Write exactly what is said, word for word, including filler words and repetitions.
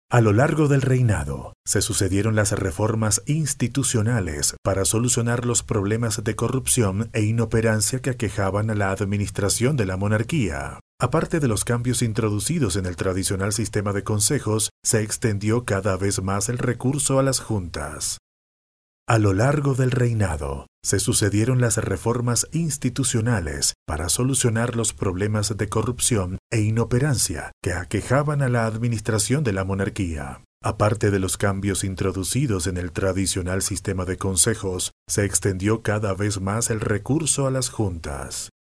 A lo largo del reinado, se sucedieron las reformas institucionales para solucionar los problemas de corrupción e inoperancia que aquejaban a la administración de la monarquía. Aparte de los cambios introducidos en el tradicional sistema de consejos, se extendió cada vez más el recurso a las juntas. A lo largo del reinado, se sucedieron las reformas institucionales para solucionar los problemas de corrupción e inoperancia que aquejaban a la administración de la monarquía. Aparte de los cambios introducidos en el tradicional sistema de consejos, se extendió cada vez más el recurso a las juntas.